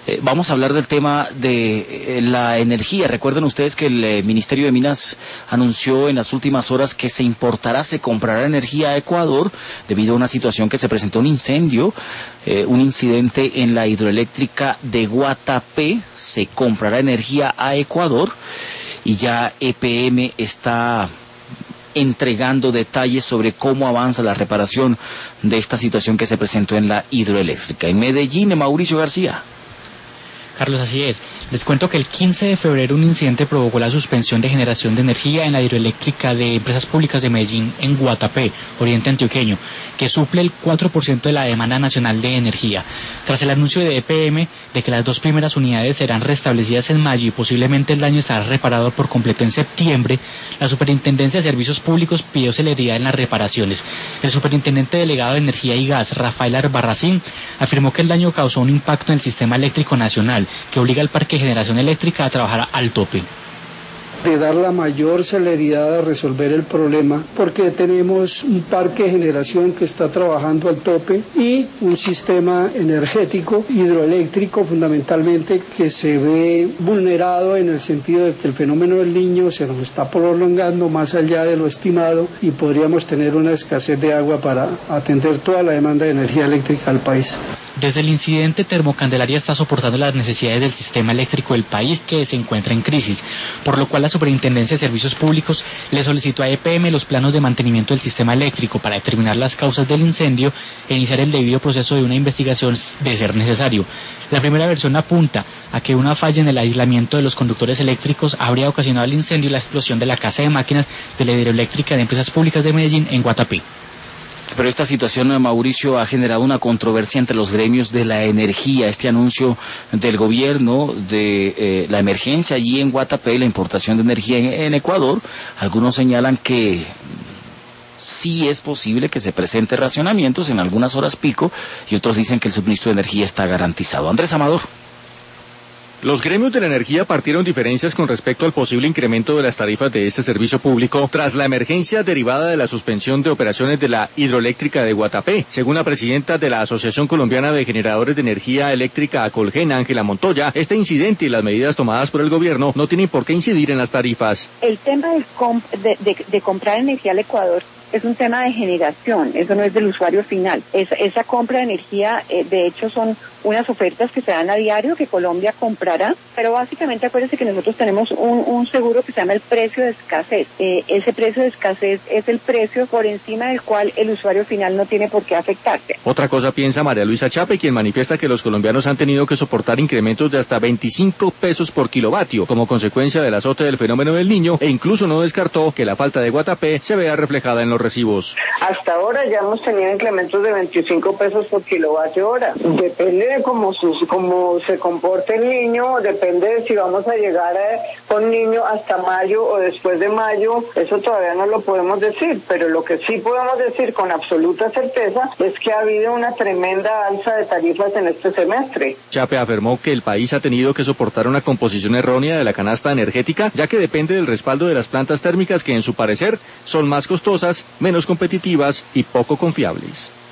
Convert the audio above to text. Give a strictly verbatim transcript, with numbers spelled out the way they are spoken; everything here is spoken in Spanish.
Eh, vamos a hablar del tema de eh, la energía. Recuerden ustedes que el eh, Ministerio de Minas anunció en las últimas horas que se importará, se comprará energía a Ecuador debido a una situación que se presentó, un incendio, eh, un incidente en la hidroeléctrica de Guatapé. Se comprará energía a Ecuador y ya E P M está entregando detalles sobre cómo avanza la reparación de esta situación que se presentó en la hidroeléctrica. En Medellín, Mauricio García. Carlos, así es. Les cuento que el quince de febrero un incidente provocó la suspensión de generación de energía en la hidroeléctrica de Empresas Públicas de Medellín en Guatapé, oriente antioqueño, que suple el cuatro por ciento de la demanda nacional de energía. Tras el anuncio de E P M de que las dos primeras unidades serán restablecidas en mayo y posiblemente el daño estará reparado por completo en septiembre, la Superintendencia de Servicios Públicos pidió celeridad en las reparaciones. El superintendente delegado de Energía y Gas, Rafael Albarracín, afirmó que el daño causó un impacto en el sistema eléctrico nacional, que obliga al parque de generación eléctrica a trabajar al tope. De dar la mayor celeridad a resolver el problema, porque tenemos un parque de generación que está trabajando al tope y un sistema energético hidroeléctrico fundamentalmente que se ve vulnerado en el sentido de que el fenómeno del Niño se nos está prolongando más allá de lo estimado y podríamos tener una escasez de agua para atender toda la demanda de energía eléctrica al país. Desde el incidente, Termocandelaria está soportando las necesidades del sistema eléctrico del país, que se encuentra en crisis, por lo cual la Superintendencia de Servicios Públicos le solicitó a E P M los planos de mantenimiento del sistema eléctrico para determinar las causas del incendio e iniciar el debido proceso de una investigación de ser necesario. La primera versión apunta a que una falla en el aislamiento de los conductores eléctricos habría ocasionado el incendio y la explosión de la casa de máquinas de la hidroeléctrica de Empresas Públicas de Medellín en Guatapé. Pero esta situación, Mauricio, ha generado una controversia entre los gremios de la energía. Este anuncio del gobierno de eh, la emergencia allí en Guatapé, la importación de energía en, en Ecuador, algunos señalan que sí es posible que se presente racionamientos en algunas horas pico y otros dicen que el suministro de energía está garantizado. Andrés Amador. Los gremios de la energía partieron diferencias con respecto al posible incremento de las tarifas de este servicio público tras la emergencia derivada de la suspensión de operaciones de la hidroeléctrica de Guatapé. Según la presidenta de la Asociación Colombiana de Generadores de Energía Eléctrica Acolgena, Ángela Montoya, este incidente y las medidas tomadas por el gobierno no tienen por qué incidir en las tarifas. El tema del comp de, de, de comprar energía al Ecuador es un tema de generación, eso no es del usuario final. Es, esa compra de energía, eh, de hecho, son unas ofertas que se dan a diario, que Colombia comprará, pero básicamente acuérdense que nosotros tenemos un, un seguro que se llama el precio de escasez. Eh, ese precio de escasez es el precio por encima del cual el usuario final no tiene por qué afectarse. Otra cosa piensa María Luisa Chape, quien manifiesta que los colombianos han tenido que soportar incrementos de hasta veinticinco pesos por kilovatio como consecuencia del azote del fenómeno del Niño, e incluso no descartó que la falta de Guatapé se vea reflejada en los recibos. Hasta ahora ya hemos tenido incrementos de veinticinco pesos por kilovatio hora. Depende de cómo, sus, cómo se comporte el Niño, depende de si vamos a llegar a, con Niño hasta mayo o después de mayo, eso todavía no lo podemos decir, pero lo que sí podemos decir con absoluta certeza es que ha habido una tremenda alza de tarifas en este semestre. Chape afirmó que el país ha tenido que soportar una composición errónea de la canasta energética, ya que depende del respaldo de las plantas térmicas que en su parecer son más costosas, menos competitivas y poco confiables.